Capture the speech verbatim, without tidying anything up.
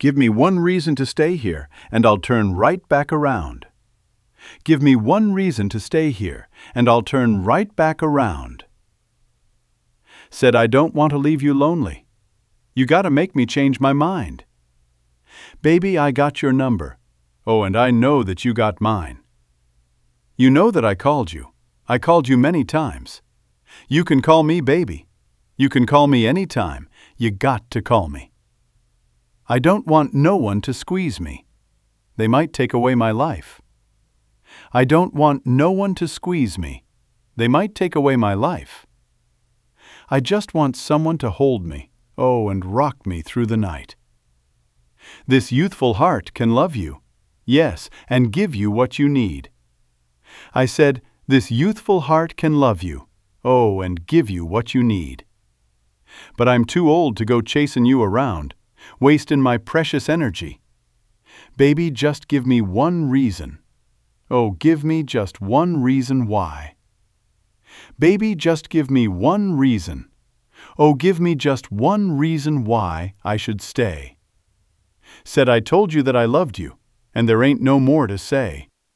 Give me one reason to stay here, and I'll turn right back around. Give me one reason to stay here, and I'll turn right back around. Said I don't want to leave you lonely. You gotta make me change my mind. Baby, I got your number. Oh, and I know that you got mine. You know that I called you. I called you many times. You can call me baby. You can call me any time. You got to call me. I don't want no one to squeeze me. They might take away my life. I don't want no one to squeeze me. They might take away my life. I just want someone to hold me, oh, and rock me through the night. This youthful heart can love you, yes, and give you what you need. I said, this youthful heart can love you, oh, and give you what you need. But I'm too old to go chasing you around, wasting my precious energy. Baby, just give me one reason. Oh, give me just one reason why. Baby, just give me one reason. Oh, give me just one reason why I should stay. Said I told you that I loved you, and there ain't no more to say.